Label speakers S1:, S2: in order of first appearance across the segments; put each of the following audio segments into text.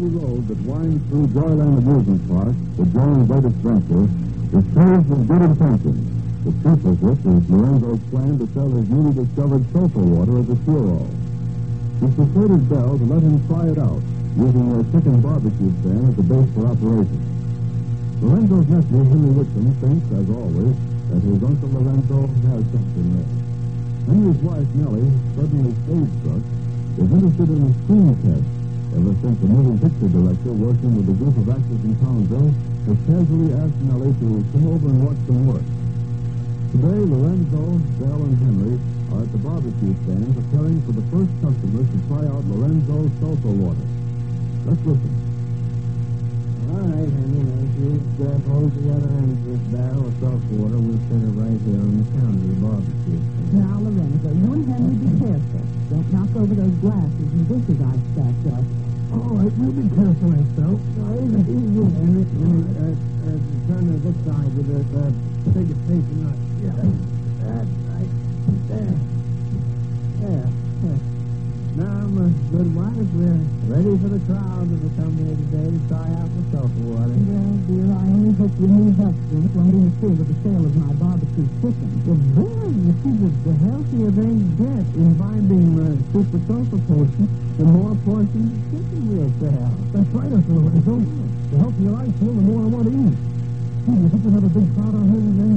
S1: rocky road that winds through Joyland Amusement Park, the Jones' latest venture, is paved with good intentions. The chief of which is Lorenzo's plan to sell his newly discovered sulfur water as a cure-all. He persuaded Bell to let him try it out, using their chicken barbecue stand as the base for operations. Lorenzo's nephew, Henry Whitcomb, thinks, as always, that his Uncle Lorenzo has something there. Henry's wife, Nellie, suddenly stage-struck, is interested in a screen test ever since the moving picture director working with a group of actors in Townsville has casually asked Nellie to come over and watch them work. Today, Lorenzo, Bell, and Henry are at the barbecue stand preparing for the first customers to try out Lorenzo's sulfur water. Let's listen.
S2: All right, Henry, as you hold the other end of this barrel of sulfur water, we'll set it right here on the counter of the barbecue stand.
S3: Now, Lorenzo, you and Henry be careful. Don't knock over those glasses and dishes I've stacked up.
S2: All right, you be careful, Estelle. Easy, Henry. Turn to this side with the biggest facing up. Yeah, that's right. There. Now, my good wife, we're ready for the crowd that will come here today to try out the sulfur water.
S3: Well, dear, I only hope your new health drink won't interfere with the sale of my barbecue chicken.
S2: Well, boy, you see, the healthier they get imbibing super sulfur potion, the more portions of chicken we'll sell.
S4: That's right, Uncle Lorenzo. The healthier I feel, the more I want to eat. You think we'll have a big crowd out here today?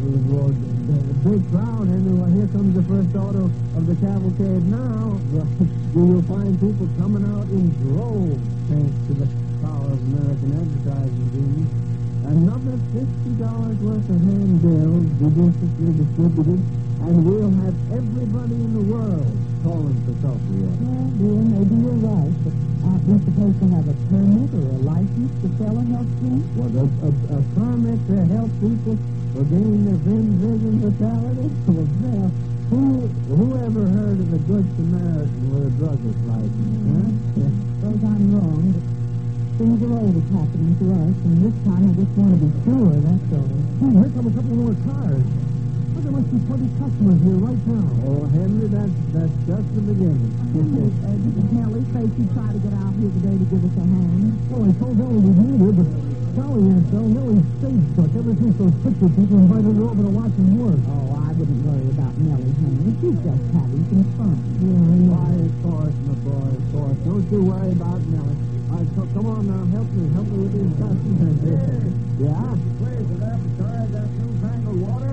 S2: The big crowd, Henry. Well, here comes the first auto of the cavalcade now. You'll find people coming out in droves, thanks to the power of American advertising genius. Another $50 worth of handbills judiciously distributed, and we'll have everybody in the world calling for sulfur water.
S3: Well, dear, maybe you're right, but aren't we supposed to have a permit or a license to sell a health drink?
S2: Well, a permit to help people regain their vision vitality? Well, who ever heard of a good Samaritan with a drugger's license? Huh?
S3: Suppose I'm wrong, but things are always happening to us, and this time I just want to be sure, that's all.
S4: Here come a couple more cars. Look, there must be 20 customers here right now.
S2: Oh, Henry, that's just the beginning.
S3: Did Nellie say she'd try to get out here today to give us a hand?
S4: Well, I told Ellie we'd meet her, but golly, Estelle, Nellie's stage-struck ever since those picture people invited her over to watch them work.
S3: Oh, I wouldn't worry about Nellie, Henry. She's just having some fun.
S2: Why, of course, my boy, of course. Don't you worry about Nellie. Come on now, help me with these customers. Yeah?
S1: Please, did I have to try that newfangled water?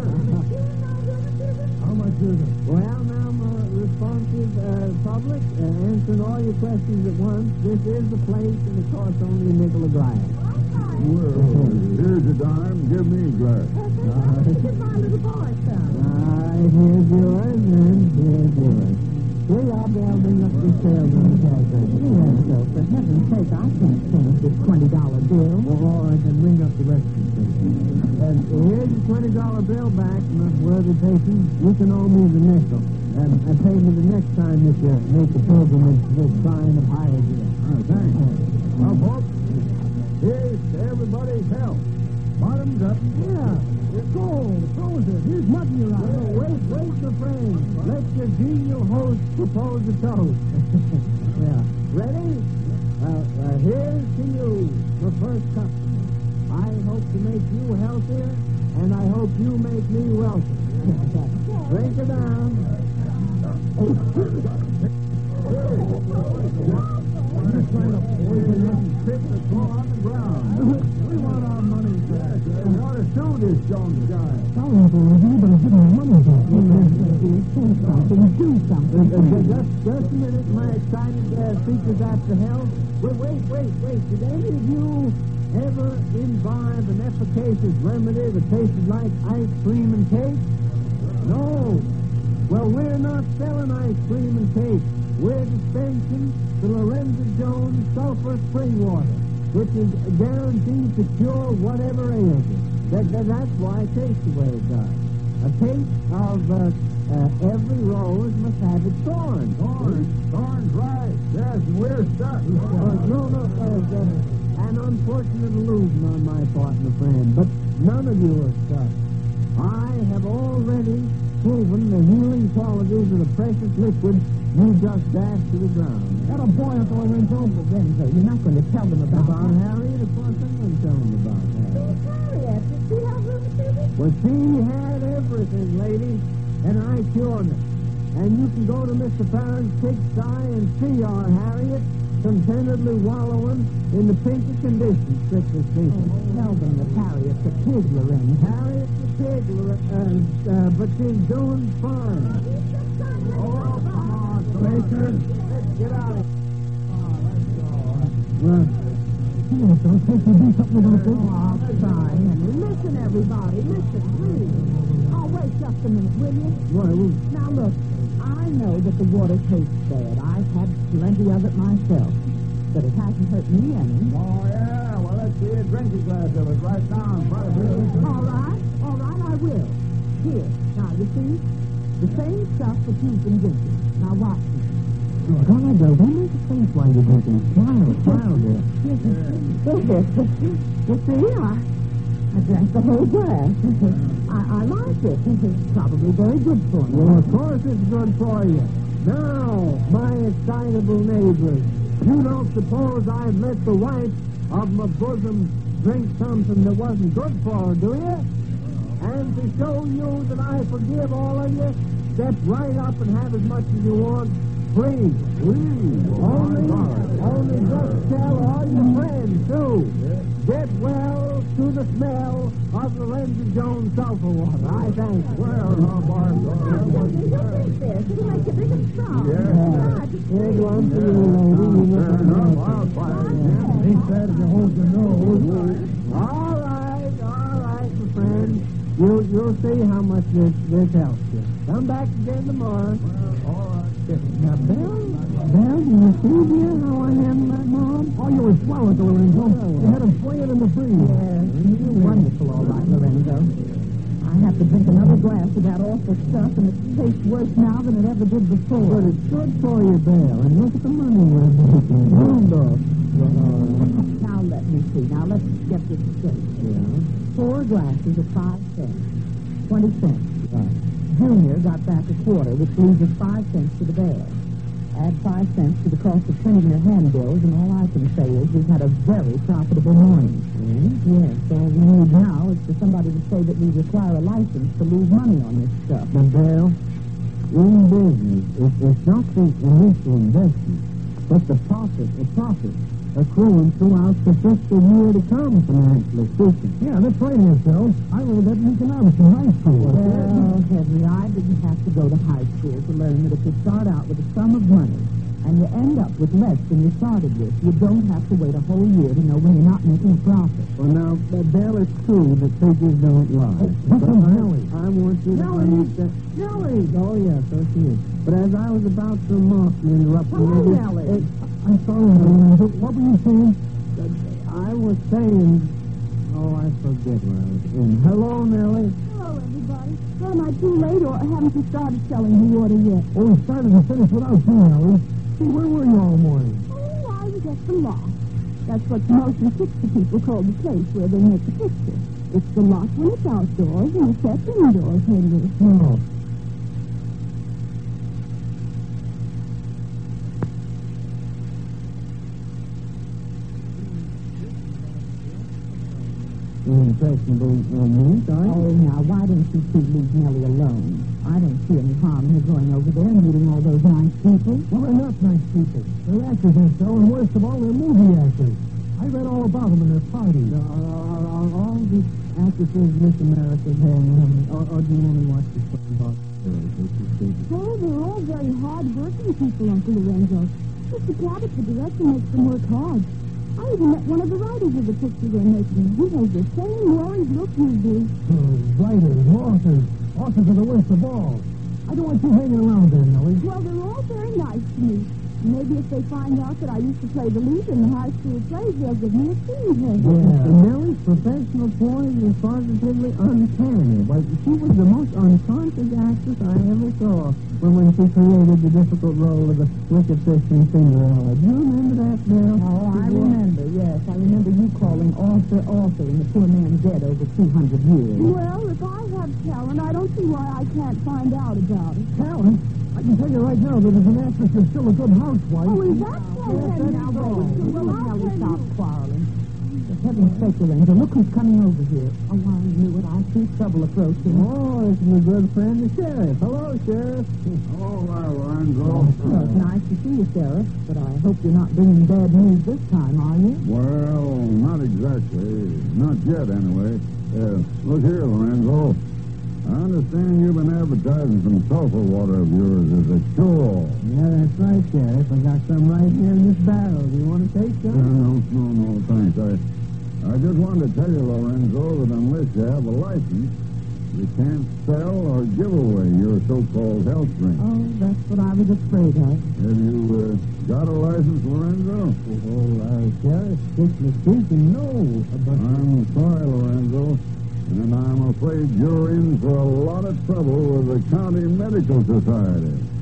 S4: How much is it?
S2: Well, now, my responsive public, answering all your questions at once, this is the place, and it costs only a nickel a glass.
S1: Well, here's a dime. Give me a glass.
S3: Here's my little boy, son.
S2: Here's yours, and here's yours. Here, I'll bring up the sales on the cash register.
S3: Lorenzo, for heaven's sake, I can't finish this $20 bill.
S2: Or I can ring up the rest of the and here's your $20 bill back, my worthy patron. You can owe me the nickel. I pay me the next time that you make the pilgrimage to this sign of Hialeah.
S1: Thanks. Well, folks, here's to everybody's health. Bottoms up.
S2: Yeah.
S4: Gold, frozen. Here's mud in your eye.
S2: Wait, my friend. Let your genial host propose a toast. Yeah. Ready? Here's to you, the first customer. I hope to make you healthier, and I hope you make me wealthy. Drink it down.
S1: We're trying to poison this trip to fall on the ground. We want our money back. We want to sue this Jones guy.
S4: Sorry, Uncle Lorenzo, but I'm getting my money back.
S3: Do something.
S2: Just a minute, my excited seekers after health. Wait. Did any of you ever imbibe an efficacious remedy that tasted like ice cream and cake? No. Well, we're not selling ice cream and cake. We're dispensing the Lorenzo Jones sulfur spring water, which is guaranteed to cure whatever ails it. That's why it tastes the way it does. A taste of every rose must have its thorns.
S1: Thorns, right. Yes, and we're stuck.
S2: An unfortunate illusion on my part, my friend, but none of you are stuck. I have already proven the healing qualities of the precious liquid You just dash to the ground.
S4: Got a boy at the Lorenzo.
S3: Lorenzo, you're not going to tell them about
S2: Harriet? Of course I'm going to tell them about Harriet.
S3: Harriet. Did she have rheumatism?
S2: Well, she had everything, lady, and I cured her. And you can go to Mr. Farron's pigsty and see our Harriet contentedly wallowing in the pinkest condition, strictly speaking.
S3: Tell them that Harriet's a pig, Lorenzo.
S2: Harriet's a pig, but she's doing fine. Oh, come on, Racers. Let's get out of here. Let's go.
S4: Well, don't take you do something about this.
S3: Oh, fine, Henry. Listen, everybody. Listen, please. Oh, wait just a minute, will you?
S2: Well,
S3: Now, look. I know that the water tastes bad. I've had plenty of it myself. But it hasn't hurt me any.
S2: oh, yeah. Well, let's see a drinking glass of it right now in front of you.
S3: All right, I will. Here, now, you see? The same stuff that you've been drinking. Now, watch me.
S4: God, though, don't make a face while you're drinking. Smile there.
S3: You see, I drank the whole glass. I like it. It's probably very good for me.
S2: Well, of course it's good for you. Now, my excitable neighbors, you don't suppose I've let the wife of my bosom drink something that wasn't good for her, do you? And to show you that I forgive all of you, step right up and have as much as you want. Please. Only just tell all your friends, too. Get well to the smell of Lorenzo Jones sulfur water. I thank you. Well,
S3: It'll make a bigger sound.
S2: Here's one for you, lady.
S4: He said if you hold your nose.
S2: All right, my friend. You'll see how much this helps you. Come back again tomorrow.
S4: All right.
S2: Now, Bill,
S4: do you see, dear, how I handle that, Mom? Oh, you were swallowed, Lorenzo. You had him swinging in the breeze.
S3: You're wonderful, all right, Lorenzo. I have to drink another glass of that awful stuff, and it tastes worse now than it ever did before.
S2: but it's good for you, Bill. And look at the money we're making.
S3: Now, let me see. Now, let's get this straight.
S2: Yeah.
S3: 4 glasses at 5 cents. 20 cents.
S2: Right.
S3: Junior got back a quarter, which leaves us 5 cents to the bear. Add 5 cents to the cost of printing your handbills, and all I can say is we've had a very profitable morning. Yes, all we need now is for somebody to say that we require a license to lose money on this stuff.
S2: Now, Bill, in business, it's not the initial investment, but the profit accruing throughout the fiscal year to come, financially speaking.
S4: Yeah, that's right, Phil. I learned that in economics in high school.
S3: Well, Henry, I didn't have to go to high school to learn that if you start out with a sum of money and you end up with less than you started with, you don't have to wait a whole year to know when you're not making a profit.
S2: Well, now, Bill, it's true that figures don't lie.
S4: This is Nellie.
S2: I want you to understand. Nellie! Oh, yes, so she is. But as I was about to remark, you interrupted
S3: Hello,
S2: me.
S3: Nellie.
S4: I'm sorry, Lorenzo. What were you saying?
S2: I was saying... Oh, I forget where I was in. Hello, Nellie.
S3: Hello, everybody. Well, am I too late, or haven't you started selling the water yet?
S4: Oh, we started to finish without you, Nellie. See, where were you all morning?
S3: Oh, I was at the lot. That's what motion picture people call the place where they make the picture. It's the lot when it's outdoors, and it's set indoors, Henry.
S4: No.
S2: Impressionable news, are you?
S3: Oh, now, why don't you two leave Nellie alone? I don't see any harm in her going over there and meeting all those nice people.
S4: Well, they're not nice people. They're actors, Phil, and worst of all, they're movie actors. I read all about them in their parties.
S2: Are all these actresses Miss America then, or do you only watch the stuff about
S3: Oh, they're all very hard-working people, Uncle Lorenzo. Mr. Cabot, the director, makes them work hard. I even met one of the writers of the picture they're making. He has the same worried look you do.
S4: Writers, authors. Authors are the worst of all. I don't want you hanging around there, Nellie.
S3: Well, they're all very nice to me. Maybe if they find out that I used to play the lead in the high school plays, they'll give me a scene here.
S2: Yeah, Nellie's professional poise is positively uncanny. But she was the most unconscious actress I ever saw when she created the difficult role of the wicked fish in Cinderella. Do you remember that, Bill?
S3: Oh, I remember, yes. I remember you calling author, and the poor man dead over 200 years. Well, if I have talent, I don't see why I can't find out about it.
S4: Talent? I can tell you right now that as an actress, you're still a good housewife.
S3: Oh, is that so?
S4: Yes, that's
S3: Now,
S4: so.
S3: well, now we stop quarreling. For heaven's sake, Lorenzo, look who's coming over here. Oh, I knew it. I see trouble approaching.
S2: Oh, it's my good friend, the sheriff. Hello, Sheriff.
S1: Hello there, Lorenzo.
S3: Well, it's nice to see you, Sheriff, but I hope you're not bringing bad news this time, are you?
S1: Well, not exactly. Not yet, anyway. Look here, Lorenzo. I understand you've been advertising some sulfur water of yours as a cure-all.
S2: Yeah, that's right, Sheriff. I got some right here in this barrel. Do you want to take some?
S1: No, thanks. I just wanted to tell you, Lorenzo, that unless you have a license, you can't sell or give away your so-called health drink.
S3: Oh, that's what I was afraid of.
S1: Have you got a license, Lorenzo?
S2: Sheriff, strictly speaking, no. But
S1: I'm sorry, Lorenzo, and I'm afraid you're in for a lot of trouble with the County Medical Society.